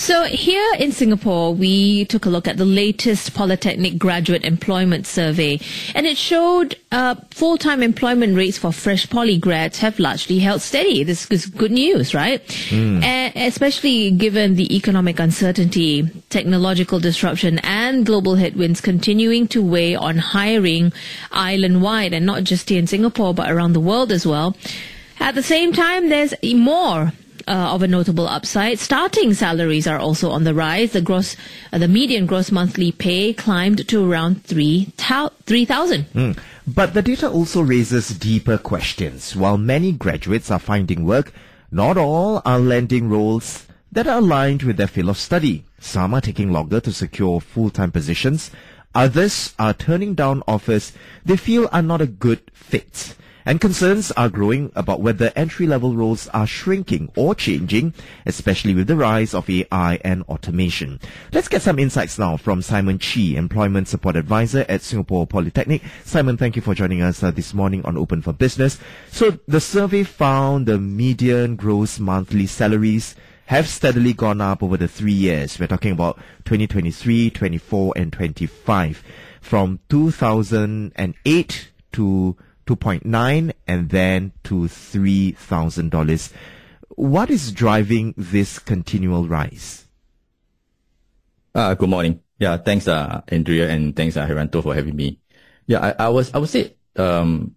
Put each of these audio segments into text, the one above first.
So here in Singapore, we took a look at the latest Polytechnic Graduate Employment Survey, and it showed full-time employment rates for fresh poly grads have largely held steady. This is good news, right? And especially given the economic uncertainty, technological disruption, and global headwinds continuing to weigh on hiring island-wide, and not just here in Singapore, but around the world as well. At the same time, there's more of a notable upside. Starting salaries are also on the rise. The median gross monthly pay climbed to around 3,000. But the data also raises deeper questions. While many graduates are finding work, not all are landing roles that are aligned with their field of study. Some are taking longer to secure full-time positions. Others are turning down offers they feel are not a good fit. And concerns are growing about whether entry-level roles are shrinking or changing, especially with the rise of AI and automation. Let's get some insights now from Simon Chee, Employment Support Advisor at Singapore Polytechnic. Simon, thank you for joining us this morning on Open for Business. So the survey found the median gross monthly salaries have steadily gone up over the 3 years. We're talking about 2023, 24, and 25, from 2008 to 2.9 and then to $3,000. What is driving this continual rise? Good morning. Yeah, thanks, Andrea, and thanks, Heranto, for having me. Yeah, I would say, the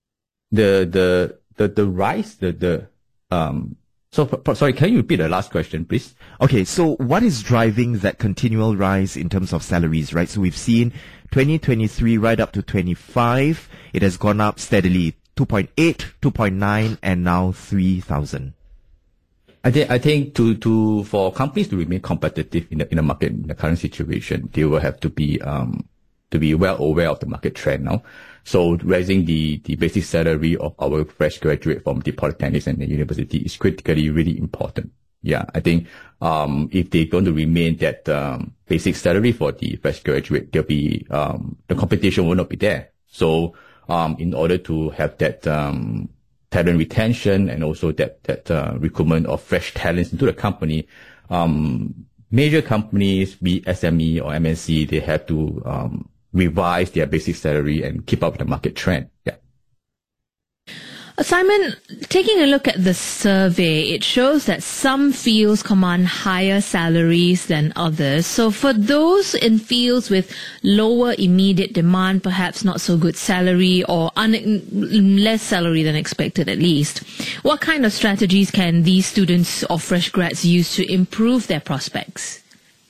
rise, sorry, can you repeat the last question, please? Okay, so what is driving that continual rise in terms of salaries, right? So we've seen 2023 right up to 25, it has gone up steadily, 2.8, 2.9, and now 3,000. I think for companies to remain competitive in the market in the current situation, they will have to be well aware of the market trend now. So raising the basic salary of our fresh graduate from the polytechnics and the university is critically really important. Yeah, I think if they're going to remain that basic salary for the fresh graduate, there'll be the competition will not be there. So in order to have that talent retention and also that recruitment of fresh talents into the company, major companies, be SME or MNC, they have to revise their basic salary and keep up with the market trend. Yeah. Simon, taking a look at the survey, it shows that some fields command higher salaries than others. So for those in fields with lower immediate demand, perhaps not so good salary or less salary than expected at least, what kind of strategies can these students or fresh grads use to improve their prospects?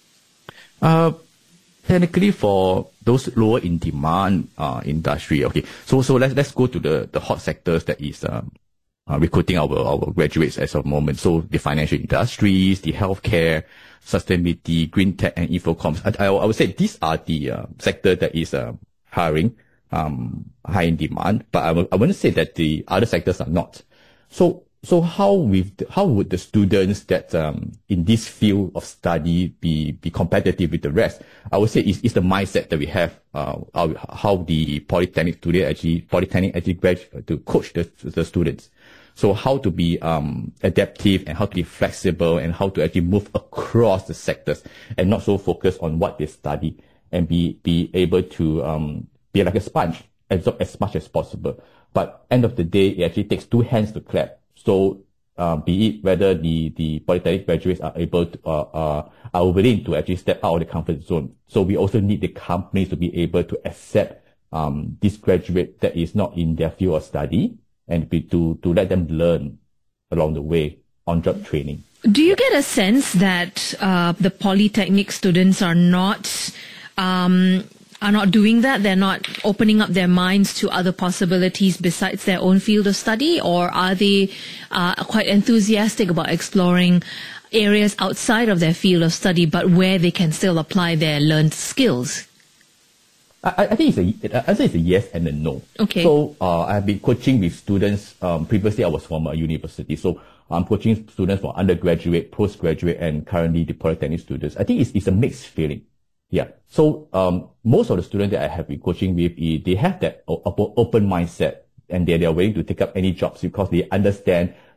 Technically, for those lower in demand industry, okay. So let's go to the hot sectors that is recruiting our graduates as of moment. So the financial industries, the healthcare, sustainability, green tech, and infocoms. I would say these are the sector that is hiring high in demand. But I wouldn't say that the other sectors are not. So how would the students that in this field of study be competitive with the rest? I would say it's the mindset that we have, how the polytechnic actually graduate to coach the students. So how to be adaptive and how to be flexible and how to actually move across the sectors and not so focused on what they study, and be able to be like a sponge, absorb as much as possible. But end of the day, it actually takes two hands to clap. So, be it whether the polytechnic graduates are able to, are willing to actually step out of the comfort zone. So we also need the companies to be able to accept, this graduate that is not in their field of study and to let them learn along the way on job training. Do you get a sense that, the polytechnic students are not doing that? They're not opening up their minds to other possibilities besides their own field of study? Or are they quite enthusiastic about exploring areas outside of their field of study, but where they can still apply their learned skills? I think it's a yes and a no. Okay. So I've been coaching with students. Previously, I was from a university. So I'm coaching students for undergraduate, postgraduate, and currently the polytechnic students. I think it's a mixed feeling. Yeah. So, most of the students that I have been coaching with, they have that open mindset, and they are willing to take up any jobs because they understand,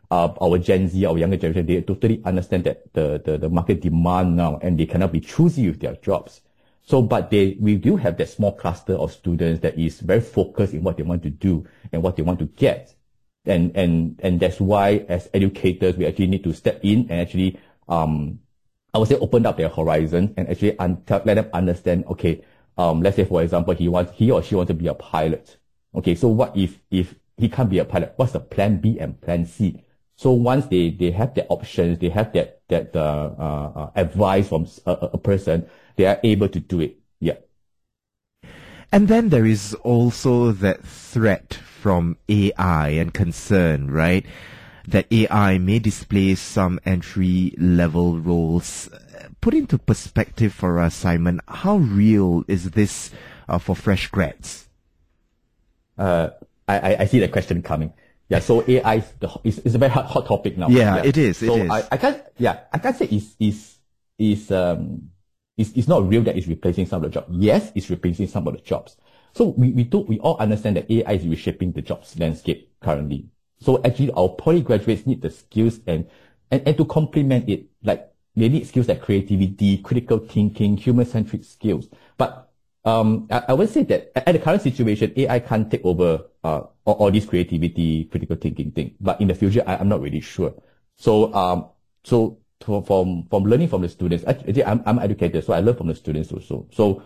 our Gen Z, our younger generation, they totally understand that the market demand now, and they cannot be choosy with their jobs. So, but we do have that small cluster of students that is very focused in what they want to do and what they want to get. And that's why as educators, we actually need to step in and actually, I would say open up their horizon and actually let them understand, okay, let's say for example, he or she wants to be a pilot. Okay. So what if he can't be a pilot? What's the plan B and plan C? So once they have the options, they have that advice from a person, they are able to do it. Yeah. And then there is also that threat from AI and concern, right? That AI may displace some entry-level roles. Put into perspective for us, Simon, how real is this for fresh grads? I see the question coming. Yeah, so AI is a very hot topic now. Yeah, it is. So I can't say it's not real that it's replacing some of the jobs. Yes, it's replacing some of the jobs. So we all understand that AI is reshaping the jobs landscape currently. So actually our poly graduates need the skills and to complement it, like they need skills like creativity, critical thinking, human-centric skills. But I would say that at the current situation, AI can't take over all this creativity, critical thinking thing. But in the future, I'm not really sure. So from learning from the students, actually I'm an educator, so I learn from the students also. So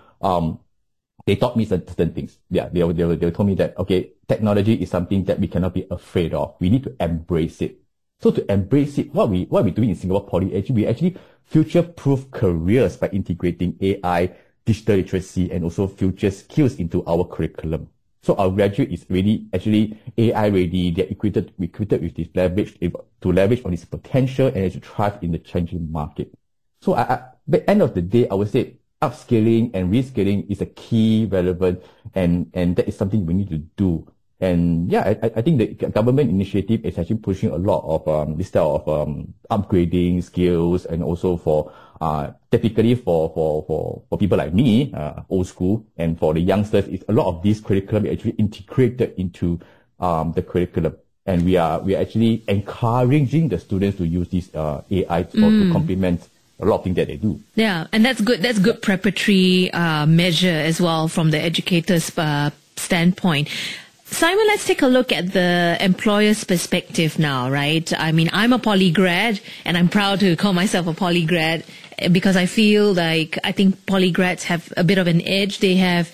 they taught me certain things. Yeah, they told me that okay, technology is something that we cannot be afraid of. We need to embrace it. So to embrace it, what we're doing in Singapore Poly, we actually future-proof careers by integrating AI, digital literacy, and also future skills into our curriculum. So our graduate is really actually AI ready. They're equipped with this leverage to leverage on its potential and to thrive in the changing market. So at the end of the day, I would say upskilling and reskilling is a key relevant and that is something we need to do. And yeah, I think the government initiative is actually pushing a lot of this style of upgrading skills, and also for typically for people like me, old school, and for the youngsters, it's a lot of this curriculum actually integrated into the curriculum. And we are actually encouraging the students to use this AI to complement a lot of things that they do. Yeah, and that's good. That's good preparatory measure as well from the educator's standpoint. Simon, let's take a look at the employer's perspective now, right? I mean, I'm a poly grad, and I'm proud to call myself a poly grad because I feel like I think poly grads have a bit of an edge. They have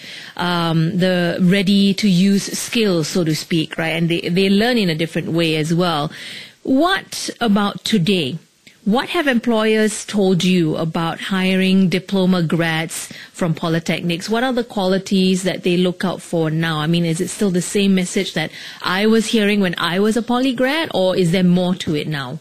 the ready-to-use skills, so to speak, right? And they learn in a different way as well. What about today? What have employers told you about hiring diploma grads from polytechnics? What are the qualities that they look out for now? I mean, is it still the same message that I was hearing when I was a poly grad, or is there more to it now?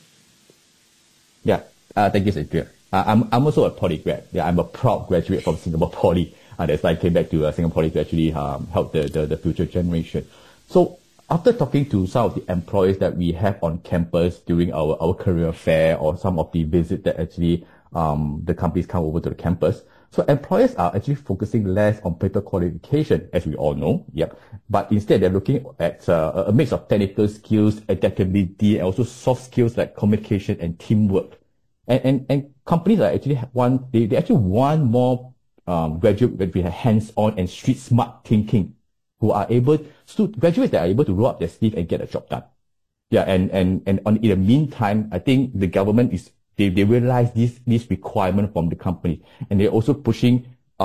Yeah, thank you, Adrian. I'm also a poly grad. Yeah, I'm a proud graduate from Singapore Poly. That's why I came back to Singapore Poly to actually help the future generation. So after talking to some of the employers that we have on campus during our career fair, or some of the visits that actually the companies come over to the campus, so employers are actually focusing less on paper qualification, as we all know. Yep. But instead, they're looking at a mix of technical skills, adaptability, and also soft skills like communication and teamwork. And companies are actually they actually want more graduates with hands-on and street smart thinking, who are graduates that are able to roll up their sleeve and get a job done. Yeah, and in the meantime, I think the government they realize this requirement from the company, and they're also pushing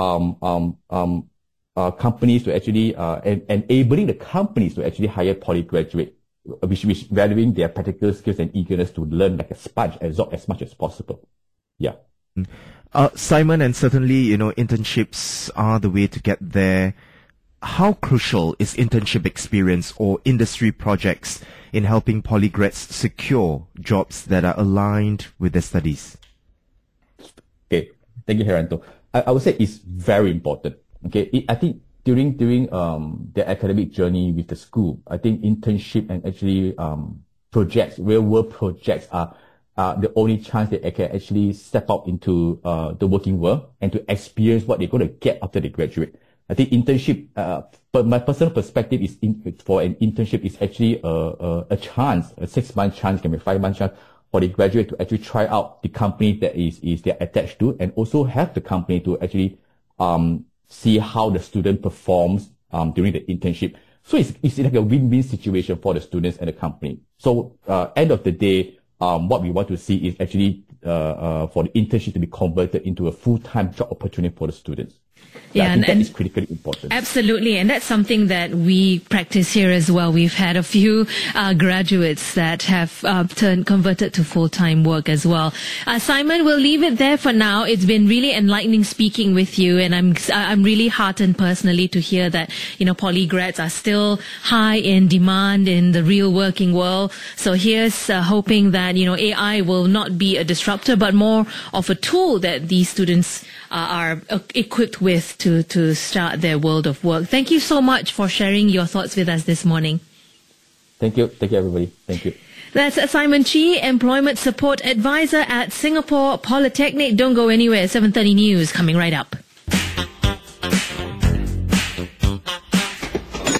companies to actually enabling the companies to actually hire poly graduate, which valuing their practical skills and eagerness to learn like a sponge, absorb as much as possible. Yeah. Simon, and certainly, internships are the way to get there. How crucial is internship experience or industry projects in helping polygrads secure jobs that are aligned with their studies? Okay, thank you, Heranto. I would say it's very important. Okay, I think during their academic journey with the school, I think internship and actually projects, real world projects are the only chance they can actually step out into the working world and to experience what they're going to get after they graduate. I think internship, but my personal perspective is for an internship is actually a chance, a 6-month chance, can be 5-month chance for the graduate to actually try out the company that is they're attached to, and also have the company to actually see how the student performs during the internship. So it's like a win-win situation for the students and the company. So end of the day, what we want to see is actually for the internship to be converted into a full-time job opportunity for the students. Yeah, I think that is critically important. Absolutely, and that's something that we practice here as well. We've had a few graduates that have converted to full-time work as well. Simon, we'll leave it there for now. It's been really enlightening speaking with you, and I'm really heartened personally to hear that poly grads are still high in demand in the real working world. So here's hoping that AI will not be a disruptor, but more of a tool that these students are equipped with to start their world of work. Thank you so much for sharing your thoughts with us this morning. Thank you. Thank you, everybody. Thank you. That's Simon Chi, Employment Support Advisor at Singapore Polytechnic. Don't go anywhere. 7:30 News coming right up.